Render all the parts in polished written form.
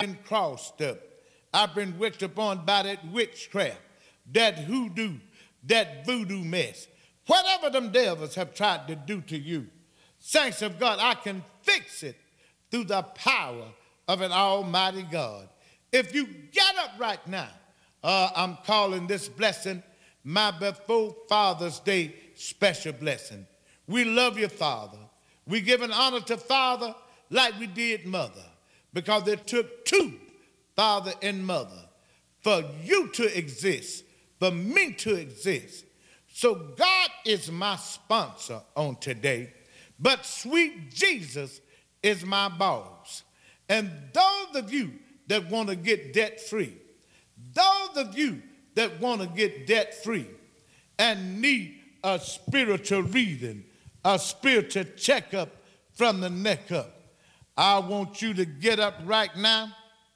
been crossed up. I've been witched upon by that witchcraft, that hoodoo, that voodoo mess. Whatever them devils have tried to do to you, saints of God, I can fix it through the power of an almighty God. If you get up right now, I'm calling this blessing my before Father's Day special blessing. We love you, Father. We give an honor to Father like we did Mother, because it took two, Father and Mother, for you to exist, for me to exist. So God is my sponsor on today, but sweet Jesus is my boss. And those of you that want to get debt-free, those of you that want to get debt-free and need a spiritual reading, a spiritual checkup from the neck up, I want you to get up right now.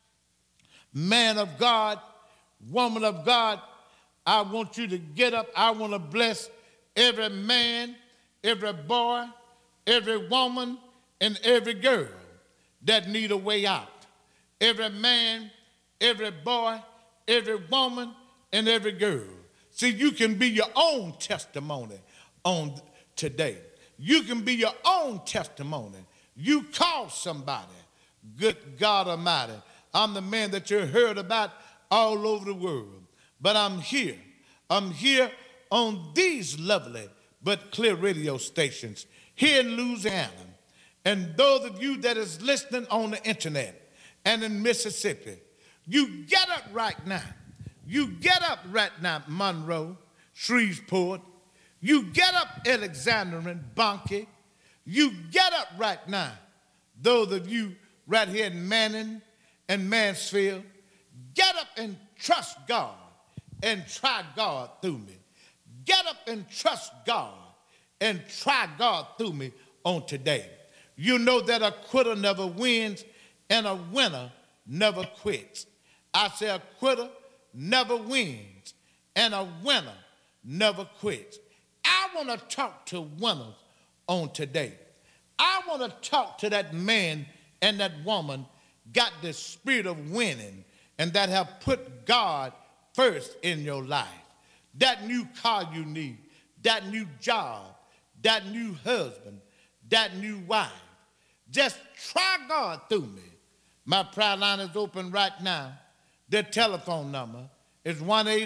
Man of God, woman of God, I want you to get up. I want to bless every man, every boy, every woman, and every girl that need a way out. Every man, every boy, every woman, and every girl. See, you can be your own testimony on today. You can be your own testimony. You call somebody. Good God Almighty. I'm the man that you heard about all over the world. But I'm here. I'm here on these lovely but clear radio stations here in Louisiana. And those of you that is listening on the internet and in Mississippi, you get up right now. You get up right now, Monroe, Shreveport. You get up, Alexandria, Bunkie. You get up right now, those of you right here in Manning and Mansfield. Get up and trust God and try God through me. Get up and trust God and try God through me on today. You know that a quitter never wins and a winner never quits. I say a quitter never wins and a winner never quits. I want to talk to winners on today. I want to talk to that man and that woman got the spirit of winning and that have put God first in your life. That new car you need, that new job, that new husband, that new wife. Just try God through me. My prayer line is open right now. The telephone number is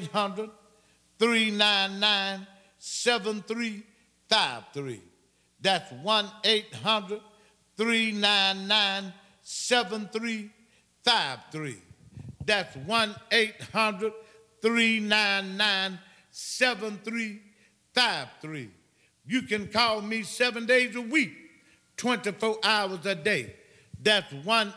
1-800-399-7353. That's 1-800-399-7353. That's 1-800-399-7353. You can call me 7 days a week, 24 hours a day. That's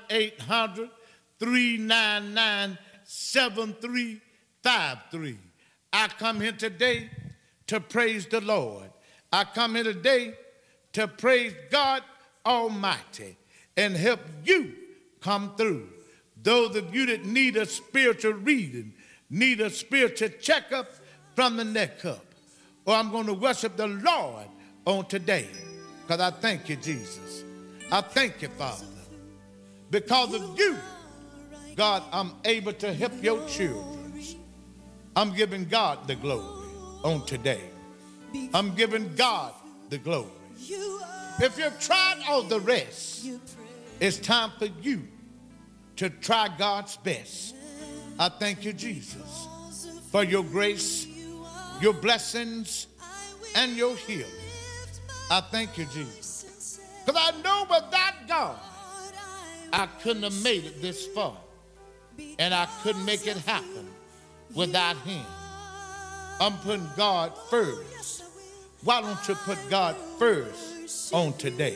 1-800-399-7353. I come here today to praise the Lord. I come here today to praise God Almighty and help you come through. Those of you that need a spiritual reading, need a spiritual checkup from the neck up. Or I'm going to worship the Lord on today, because I thank you, Jesus. I thank you, Father. Because of you, God, I'm able to help your children. I'm giving God the glory on today. I'm giving God the glory. If you've tried all the rest, it's time for you to try God's best. I thank you, Jesus, for your grace, your blessings, and your healing. I thank you, Jesus, because I know without God, I couldn't have made it this far, and I couldn't make it happen without him. I'm putting God first. Why don't you put God first on today?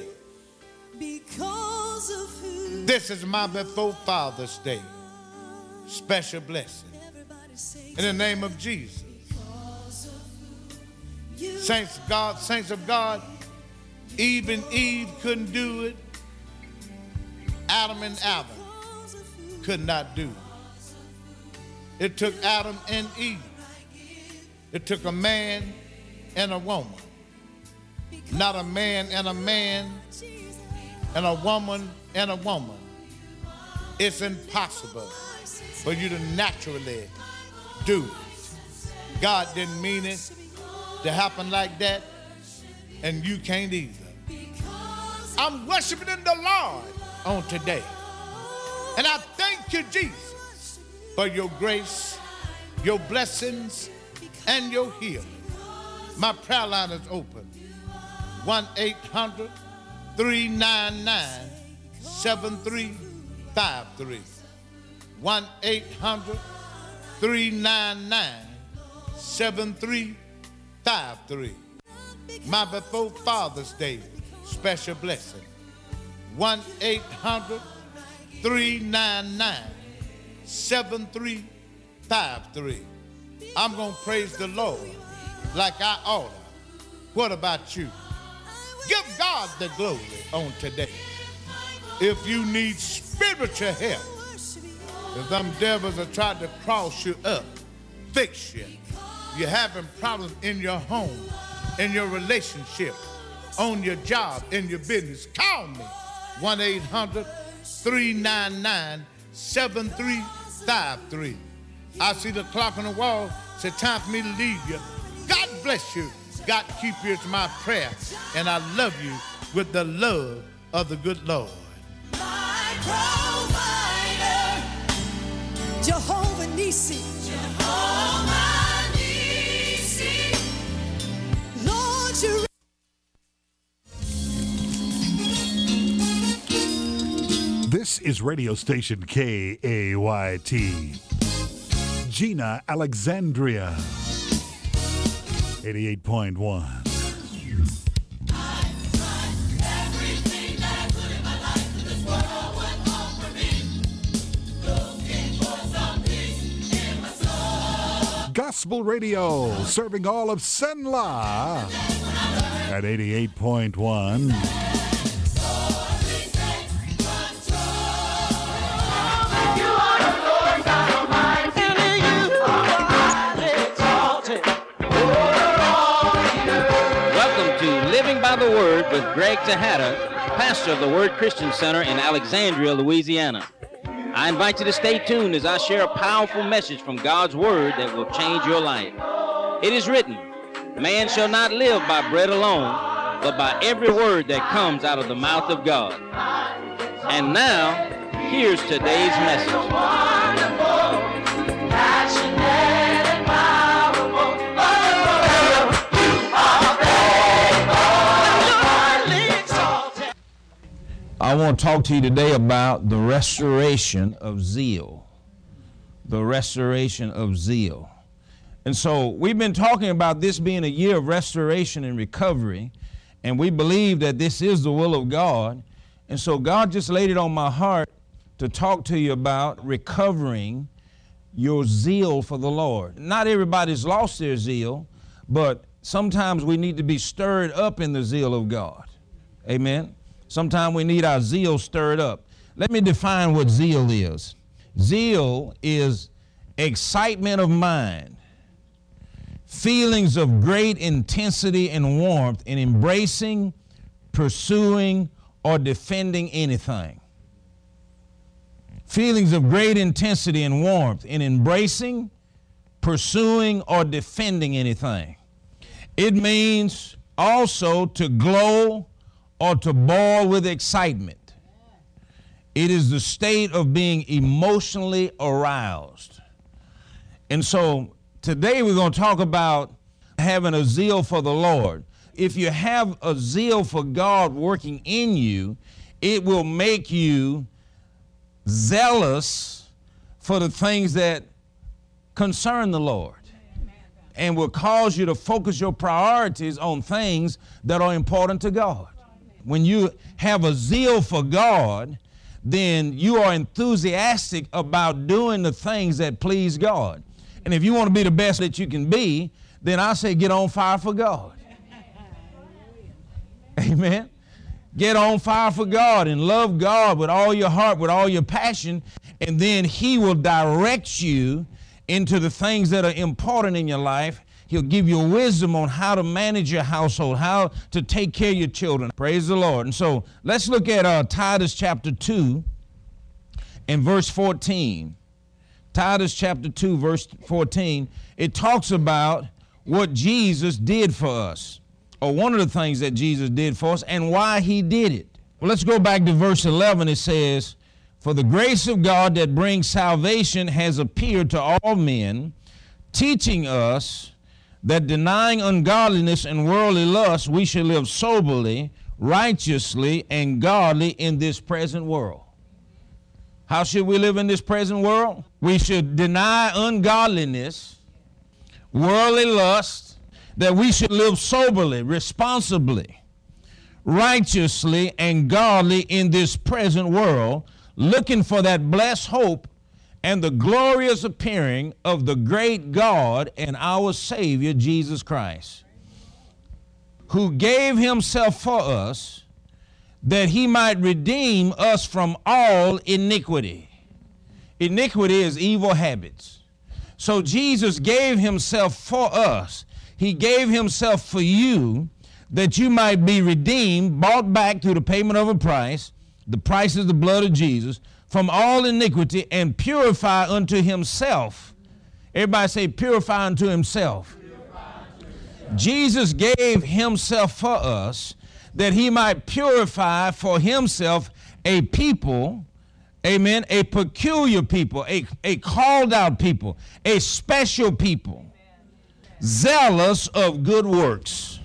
This is my before Father's Day special blessing. In the name of Jesus. Saints of God, Eve and Eve couldn't do it. Adam and Adam could not do it. It took Adam and Eve. It took a man and a woman. Not a man and a man and a woman and a woman. It's impossible for you to naturally do it. God didn't mean it to happen like that, and you can't either. I'm worshiping the Lord on today. And I thank you, Jesus, for your grace, your blessings, and your healing. My prayer line is open. 1-800-399-7353. 1-800-399-7353. My before Father's Day special blessing. 1-800-399-7353. I'm going to praise the Lord like I ought to. What about you? Give God the glory on today. If you need spiritual help, if them devils are trying to cross you up, fix you. You're having problems in your home, in your relationship, on your job, in your business, call me. 1-800-399-7353. I see the clock on the wall. It's time for me to leave you. God bless you. God keep you. It's my prayer. And I love you with the love of the good Lord. My provider, Jehovah Nissi. Jehovah Nissi. Lord, you. This is radio station KAYT. Gina, Alexandria. 88.1. Gospel Radio, serving all of Senla at 88.1. By the Word with Greg Tejada, pastor of the Word Christian Center in Alexandria, Louisiana. I invite you to stay tuned as I share a powerful message from God's Word that will change your life. It is written, man shall not live by bread alone, but by every word that comes out of the mouth of God. And now, here's today's message. I want to talk to you today about the restoration of zeal. The restoration of zeal. And so we've been talking about this being a year of restoration and recovery, and we believe that this is the will of God. And so God just laid it on my heart to talk to you about recovering your zeal for the Lord. Not everybody's lost their zeal, but sometimes we need to be stirred up in the zeal of God. Amen. Sometimes we need our zeal stirred up. Let me define what zeal is. Zeal is excitement of mind, feelings of great intensity and warmth in embracing, pursuing, or defending anything. Feelings of great intensity and warmth in embracing, pursuing, or defending anything. It means also to glow or to boil with excitement. It is the state of being emotionally aroused. And so today we're going to talk about having a zeal for the Lord. If you have a zeal for God working in you, it will make you zealous for the things that concern the Lord, and will cause you to focus your priorities on things that are important to God. When you have a zeal for God, then you are enthusiastic about doing the things that please God. And if you want to be the best that you can be, then I say get on fire for God. Amen. Get on fire for God and love God with all your heart, with all your passion, and then He will direct you into the things that are important in your life. He'll give you wisdom on how to manage your household, how to take care of your children. Praise the Lord. And so let's look at Titus chapter 2 in verse 14. Titus chapter 2, verse 14, it talks about what Jesus did for us, or one of the things that Jesus did for us and why he did it. Well, let's go back to verse 11. It says, "For the grace of God that brings salvation has appeared to all men, teaching us that denying ungodliness and worldly lust, we should live soberly, righteously, and godly in this present world." How should we live in this present world? We should deny ungodliness, worldly lust, that we should live soberly, responsibly, righteously, and godly in this present world, looking for that blessed hope and the glorious appearing of the great God and our Savior, Jesus Christ, who gave himself for us that he might redeem us from all iniquity. Iniquity is evil habits. So Jesus gave himself for us. He gave himself for you that you might be redeemed, bought back through the payment of a price. The price is the blood of Jesus, from all iniquity, and purify unto himself. Everybody say, purify unto himself. Jesus gave himself for us that he might purify for himself a people, amen, a peculiar people, a called out people, a special people, zealous of good works.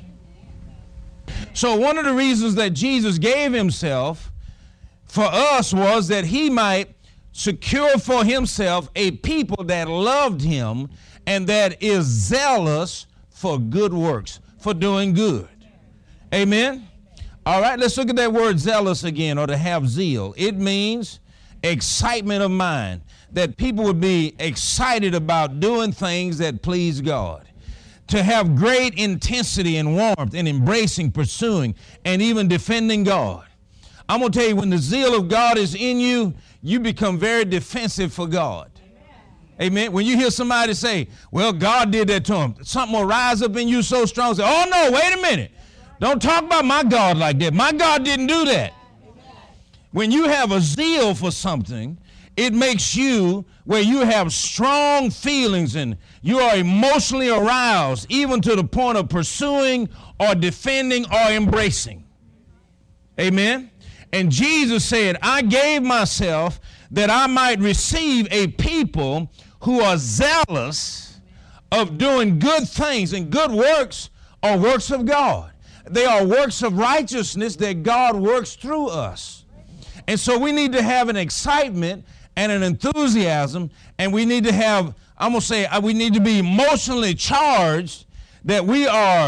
So one of the reasons that Jesus gave himself for us was that he might secure for himself a people that loved him and that is zealous for good works, for doing good. Amen? All right, let's look at that word zealous again, or to have zeal. It means excitement of mind, that people would be excited about doing things that please God. To have great intensity and warmth in embracing, pursuing, and even defending God. I'm going to tell you, when the zeal of God is in you, you become very defensive for God. Amen. When you hear somebody say, well, God did that to him, something will rise up in you so strong, say, oh no, wait a minute. Don't talk about my God like that. My God didn't do that. When you have a zeal for something, it makes you where you have strong feelings and you are emotionally aroused, even to the point of pursuing or defending or embracing. Amen. And Jesus said, I gave myself that I might receive a people who are zealous of doing good things, and good works are works of God. They are works of righteousness that God works through us. And so we need to have an excitement and an enthusiasm, and we need to have, I'm going to say, we need to be emotionally charged that we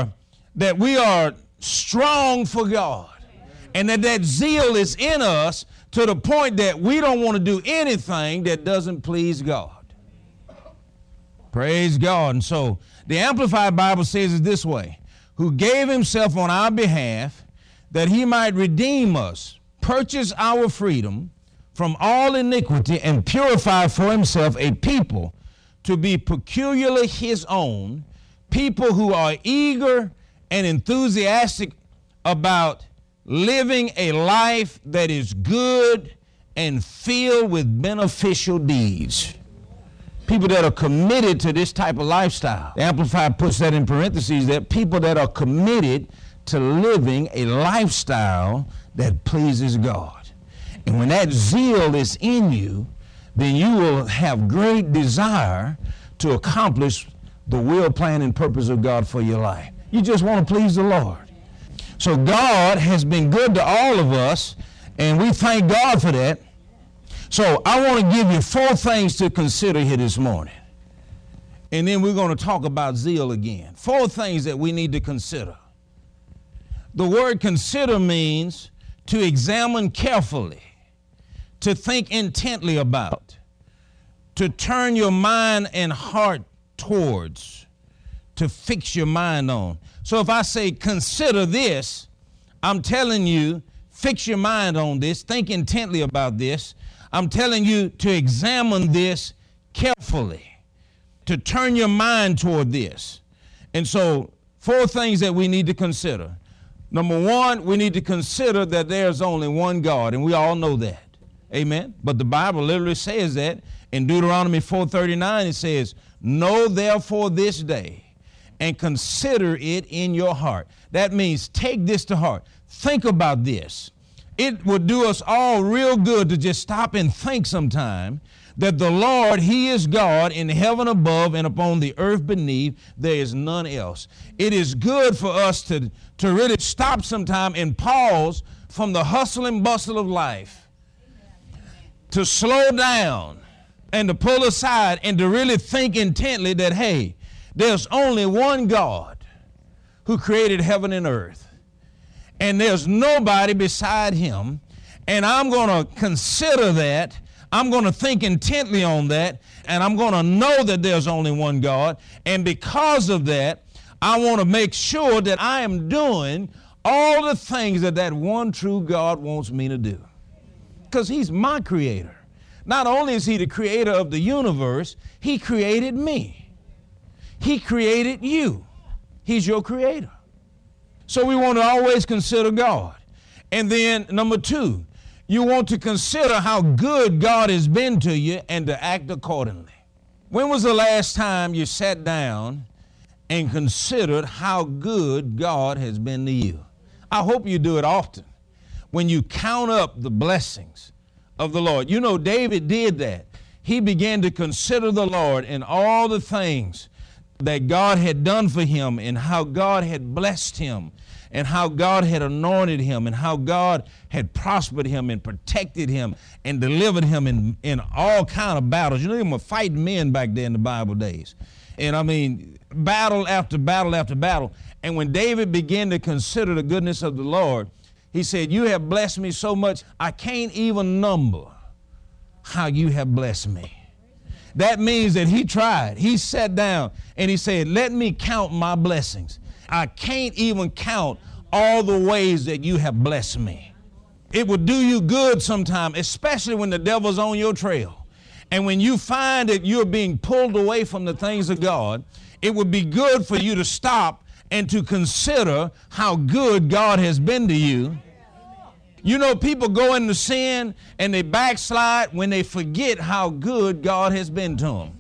are strong for God, and that zeal is in us to the point that we don't want to do anything that doesn't please God. Praise God. And so the Amplified Bible says it this way: who gave himself on our behalf that he might redeem us, purchase our freedom from all iniquity, and purify for himself a people to be peculiarly his own, people who are eager and enthusiastic about living a life that is good and filled with beneficial deeds. People that are committed to this type of lifestyle. The Amplified puts that in parentheses, that people that are committed to living a lifestyle that pleases God. And when that zeal is in you, then you will have great desire to accomplish the will, plan, and purpose of God for your life. You just want to please the Lord. So God has been good to all of us, and we thank God for that. So I want to give you 4 things to consider here this morning. And then we're going to talk about zeal again. 4 things that we need to consider. The word consider means to examine carefully, to think intently about, to turn your mind and heart towards, to fix your mind on. So if I say consider this, I'm telling you, fix your mind on this, think intently about this. I'm telling you to examine this carefully, to turn your mind toward this. And so 4 things that we need to consider. Number 1, we need to consider that there's only one God, and we all know that. Amen. But the Bible literally says that in Deuteronomy 4:39, it says, know therefore this day and consider it in your heart. That means take this to heart. Think about this. It would do us all real good to just stop and think sometime that the Lord, He is God in heaven above and upon the earth beneath. There is none else. It is good for us to really stop sometime and pause from the hustle and bustle of life, to slow down and to pull aside and to really think intently that, hey, there's only one God who created heaven and earth, and there's nobody beside Him, and I'm going to consider that. I'm going to think intently on that, and I'm going to know that there's only one God, and because of that, I want to make sure that I am doing all the things that that one true God wants me to do, because He's my creator. Not only is He the creator of the universe, He created me. He created you. He's your creator. So we want to always consider God. And then number two, you want to consider how good God has been to you and to act accordingly. When was the last time you sat down and considered how good God has been to you? I hope you do it often. When you count up the blessings of the Lord. You know, David did that. He began to consider the Lord and all the things that God had done for him and how God had blessed him and how God had anointed him and how God had prospered him and protected him and delivered him in all kind of battles. You know, they were fighting men back there in the Bible days. And I mean, battle after battle after battle. And when David began to consider the goodness of the Lord, he said, you have blessed me so much, I can't even number how you have blessed me. That means that he tried. He sat down and he said, let me count my blessings. I can't even count all the ways that you have blessed me. It will do you good sometime, especially when the devil's on your trail. And when you find that you're being pulled away from the things of God, it would be good for you to stop and to consider how good God has been to you. You know, people go into sin and they backslide when they forget how good God has been to them.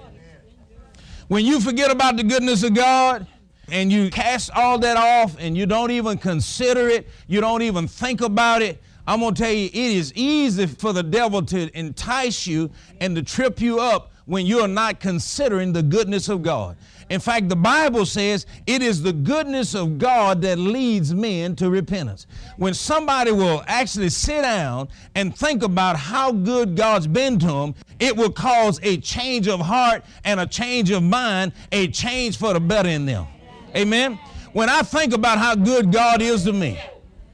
When you forget about the goodness of God and you cast all that off and you don't even consider it, you don't even think about it, I'm going to tell you, it is easy for the devil to entice you and to trip you up when you're not considering the goodness of God. In fact, the Bible says it is the goodness of God that leads men to repentance. When somebody will actually sit down and think about how good God's been to them, it will cause a change of heart and a change of mind, a change for the better in them. Amen? When I think about how good God is to me,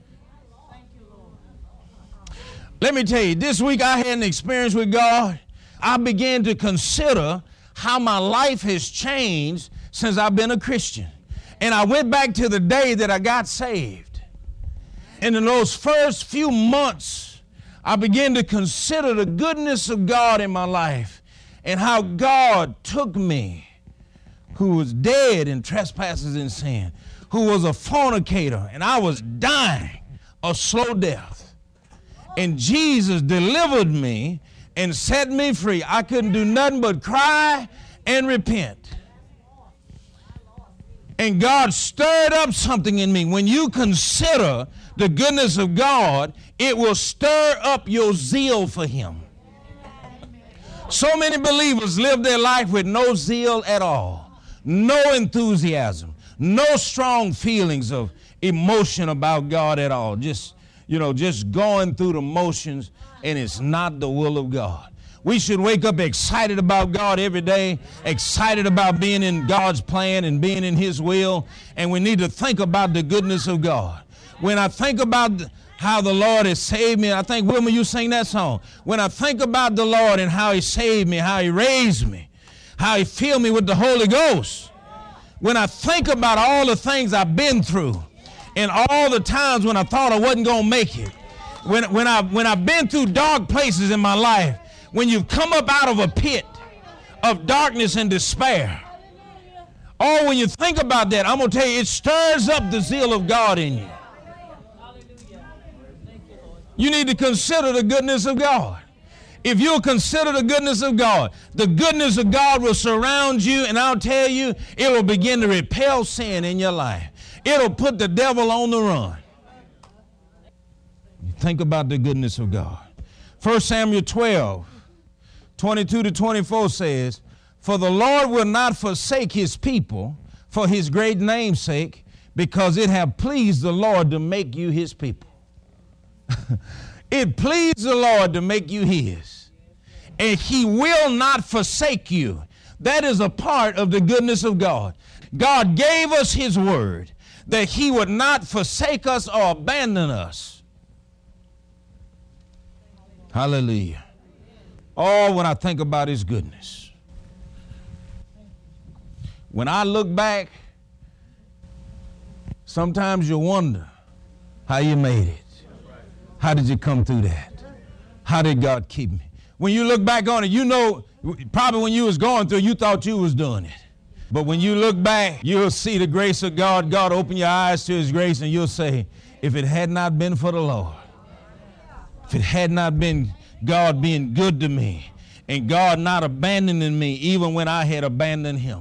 let me tell you, this week I had an experience with God. I began to consider how my life has changed since I've been a Christian. And I went back to the day that I got saved. And in those first few months, I began to consider the goodness of God in my life and how God took me, who was dead in trespasses and sin, who was a fornicator, and I was dying a slow death. And Jesus delivered me and set me free. I couldn't do nothing but cry and repent. And God stirred up something in me. When you consider the goodness of God, it will stir up your zeal for Him. So many believers live their life with no zeal at all, no enthusiasm, no strong feelings of emotion about God at all. Just going through the motions, and it's not the will of God. We should wake up excited about God every day, excited about being in God's plan and being in His will, and we need to think about the goodness of God. When I think about how the Lord has saved me, I think, Wilma, you sing that song. When I think about the Lord and how He saved me, how He raised me, how He filled me with the Holy Ghost, when I think about all the things I've been through, and all the times when I thought I wasn't going to make it, when I've been through dark places in my life, when you've come up out of a pit of darkness and despair, when you think about that, I'm going to tell you, it stirs up the zeal of God in you. You need to consider the goodness of God. If you'll consider the goodness of God will surround you, and I'll tell you, it will begin to repel sin in your life. It'll put the devil on the run. You think about the goodness of God. 1 Samuel 12, 22 to 24 says, "For the Lord will not forsake his people for his great name's sake, because it have pleased the Lord to make you his people." It pleased the Lord to make you his. And he will not forsake you. That is a part of the goodness of God. God gave us his word that he would not forsake us or abandon us. Hallelujah. Oh, when I think about his goodness. When I look back, sometimes you wonder how you made it. How did you come through that? How did God keep me? When you look back on it, you know, probably when you was going through, you thought you was doing it. But when you look back, you'll see the grace of God. God open your eyes to his grace, and you'll say, if it had not been for the Lord, if it had not been God being good to me, and God not abandoning me even when I had abandoned him.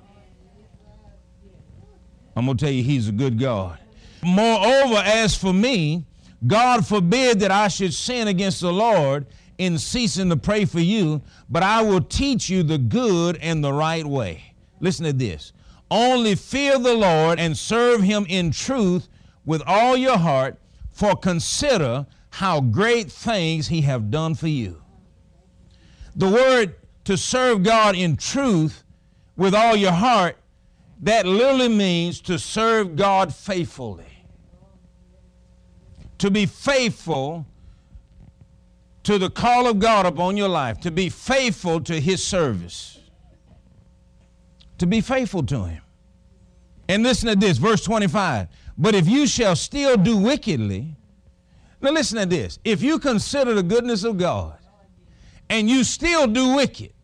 I'm going to tell you, he's a good God. Moreover, as for me, God forbid that I should sin against the Lord in ceasing to pray for you, but I will teach you the good and the right way. Listen to this. Only fear the Lord and serve him in truth with all your heart, for consider how great things he have done for you. The word to serve God in truth with all your heart, that literally means to serve God faithfully. To be faithful to the call of God upon your life, to be faithful to his service, to be faithful to him. And listen to this, verse 25. But if you shall still do wickedly, now listen to this. If you consider the goodness of God and you still do wicked,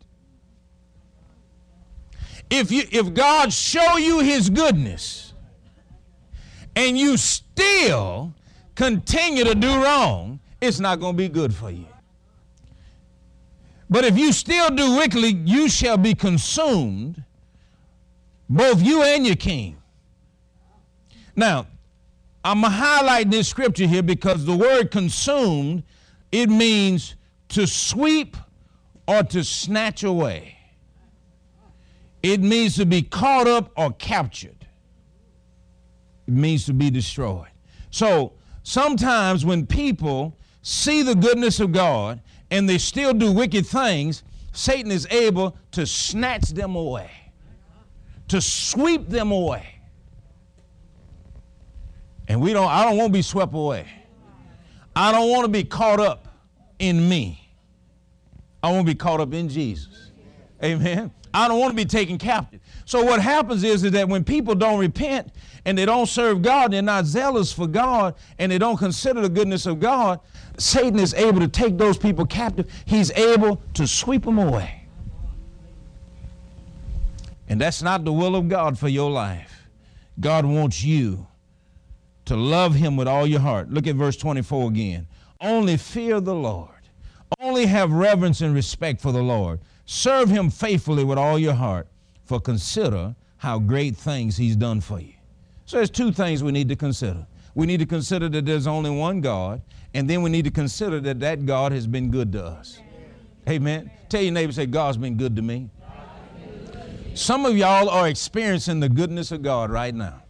if God show you his goodness and you still continue to do wrong, it's not going to be good for you. But if you still do wickedly, you shall be consumed, both you and your king. Now, I'm going to highlight this scripture here because the word consumed, it means to sweep or to snatch away. It means to be caught up or captured. It means to be destroyed. So sometimes when people see the goodness of God and they still do wicked things, Satan is able to snatch them away, to sweep them away. And I don't want to be swept away. I don't want to be caught up in me. I want to be caught up in Jesus. Amen. I don't want to be taken captive. So what happens is that when people don't repent and they don't serve God, they're not zealous for God, and they don't consider the goodness of God, Satan is able to take those people captive. He's able to sweep them away. And that's not the will of God for your life. God wants you to love him with all your heart. Look at verse 24 again. Only fear the Lord. Only have reverence and respect for the Lord. Serve him faithfully with all your heart, for consider how great things he's done for you. So there's two things we need to consider. We need to consider that there's only one God, and then we need to consider that that God has been good to us. Amen. Tell your neighbor, say, God's been good to me. Some of y'all are experiencing the goodness of God right now.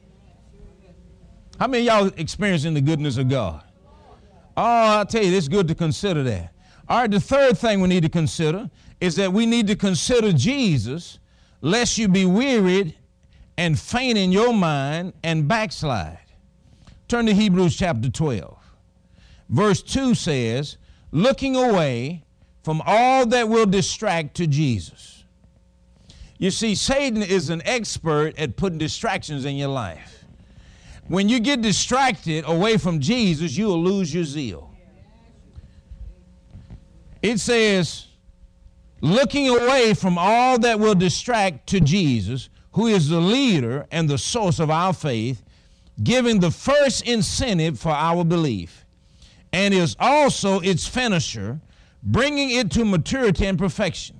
How many of y'all experiencing the goodness of God? Oh, I'll tell you, it's good to consider that. All right, the third thing we need to consider is that we need to consider Jesus, lest you be wearied and faint in your mind and backslide. Turn to Hebrews chapter 12. Verse 2 says, looking away from all that will distract to Jesus. You see, Satan is an expert at putting distractions in your life. When you get distracted away from Jesus, you will lose your zeal. It says, looking away from all that will distract to Jesus, who is the leader and the source of our faith, giving the first incentive for our belief. and is also its finisher, bringing it to maturity and perfection.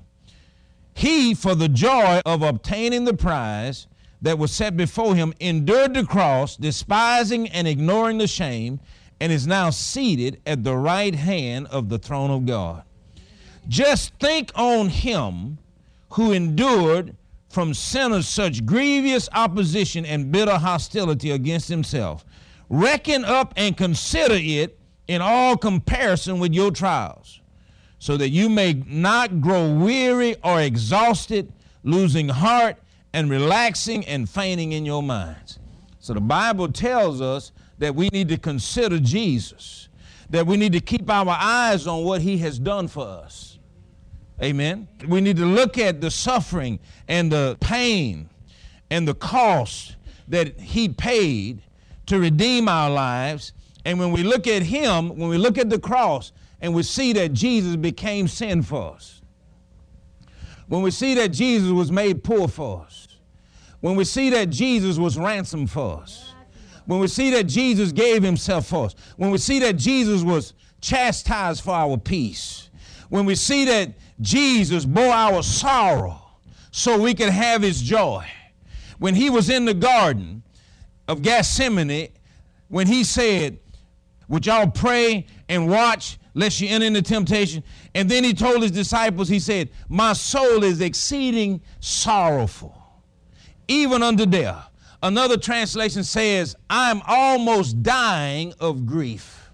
He, for the joy of obtaining the prize that was set before him, endured the cross, despising and ignoring the shame, and is now seated at the right hand of the throne of God. Just think on him who endured from sinners such grievous opposition and bitter hostility against himself. Reckon up and consider it in all comparison with your trials, so that you may not grow weary or exhausted, losing heart and relaxing and fainting in your minds. So the Bible tells us that we need to consider Jesus, that we need to keep our eyes on what he has done for us. Amen. We need to look at the suffering and the pain and the cost that he paid to redeem our lives. And when we look at him, when we look at the cross, and we see that Jesus became sin for us, when we see that Jesus was made poor for us, when we see that Jesus was ransomed for us, when we see that Jesus gave himself for us, when we see that Jesus was chastised for our peace, when we see that Jesus bore our sorrow so we could have his joy, when he was in the Garden of Gethsemane, when he said, would y'all pray and watch lest you enter into temptation? And then he told his disciples, he said, my soul is exceeding sorrowful, even unto death. Another translation says, I'm almost dying of grief.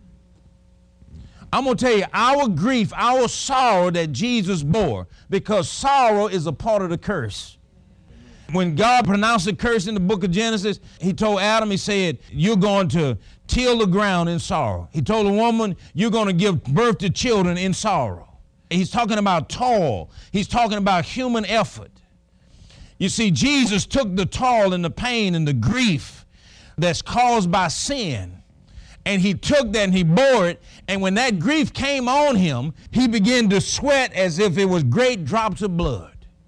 I'm going to tell you, our grief, our sorrow that Jesus bore, because sorrow is a part of the curse. When God pronounced the curse in the book of Genesis, he told Adam, he said, you're going to till the ground in sorrow. He told a woman, you're going to give birth to children in sorrow. He's talking about toil. He's talking about human effort. You see, Jesus took the toil and the pain and the grief that's caused by sin, and he took that and he bore it, and when that grief came on him, he began to sweat as if it was great drops of blood.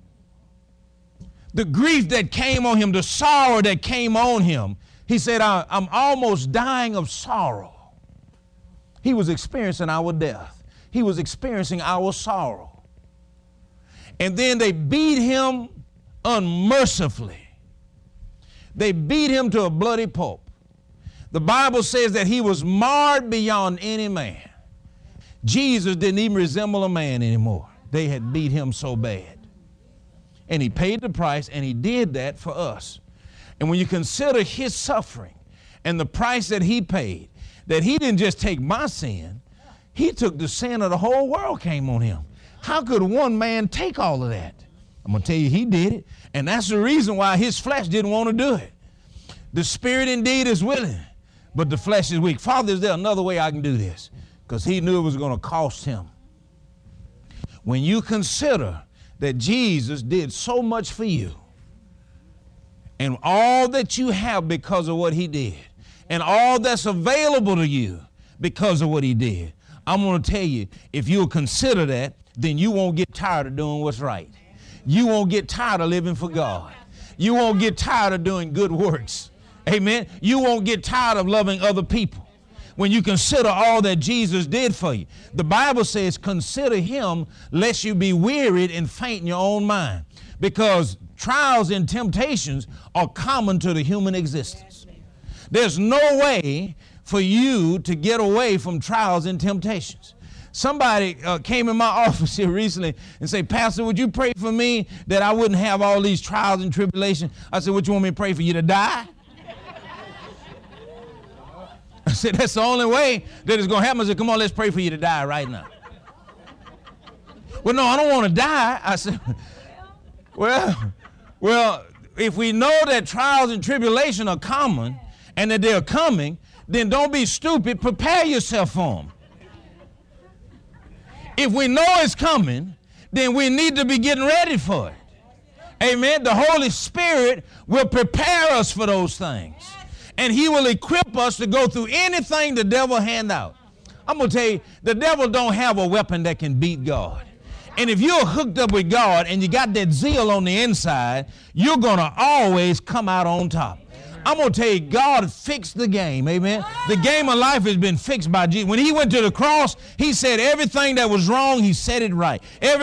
The grief that came on him, the sorrow that came on him, he said, I'm almost dying of sorrow. He was experiencing our death. He was experiencing our sorrow. And then they beat him unmercifully. They beat him to a bloody pulp. The Bible says that he was marred beyond any man. Jesus didn't even resemble a man anymore. They had beat him so bad. And he paid the price, and he did that for us. And when you consider his suffering and the price that he paid, that he didn't just take my sin, he took the sin of the whole world came on him. How could one man take all of that? I'm going to tell you, he did it. And that's the reason why his flesh didn't want to do it. The spirit indeed is willing, but the flesh is weak. Father, is there another way I can do this? Because he knew it was going to cost him. When you consider that Jesus did so much for you, and all that you have because of what he did, and all that's available to you because of what he did, I'm going to tell you, if you'll consider that, then you won't get tired of doing what's right. You won't get tired of living for God. You won't get tired of doing good works. Amen. You won't get tired of loving other people when you consider all that Jesus did for you. The Bible says, consider him lest you be wearied and faint in your own mind, because trials and temptations are common to the human existence. There's no way for you to get away from trials and temptations. Somebody came in my office here recently and said, Pastor, would you pray for me that I wouldn't have all these trials and tribulations? I said, what, you want me to pray for you to die? I said, that's the only way that it's going to happen. I said, come on, let's pray for you to die right now. Well, no, I don't want to die. I said, well, if we know that trials and tribulation are common and that they're coming, then don't be stupid. Prepare yourself for them. If we know it's coming, then we need to be getting ready for it. Amen. The Holy Spirit will prepare us for those things. And he will equip us to go through anything the devil hand out. I'm going to tell you, the devil don't have a weapon that can beat God. And if you're hooked up with God and you got that zeal on the inside, you're going to always come out on top. I'm going to tell you, God fixed the game. Amen. The game of life has been fixed by Jesus. When he went to the cross, he said everything that was wrong, he set it right.